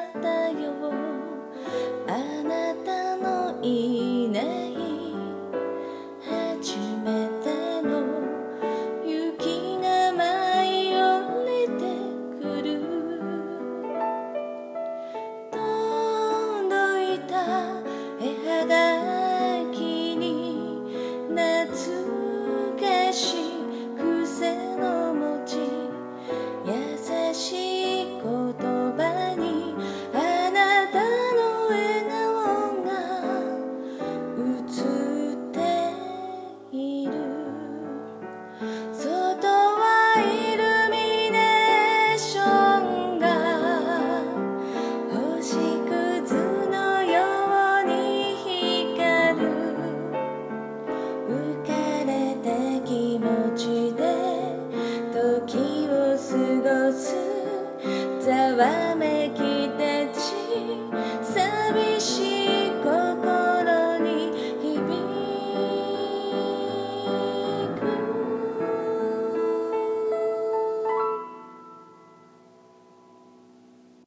だよ。あなたのいない初めての雪が舞い降りてくる。届いた絵はがきに懐かしい癖の文字、優しい言葉にあなたの笑顔が映っている。外はイルミネーションが星屑のように光る。浮かれた気持ちで時を過ごす。ざわめ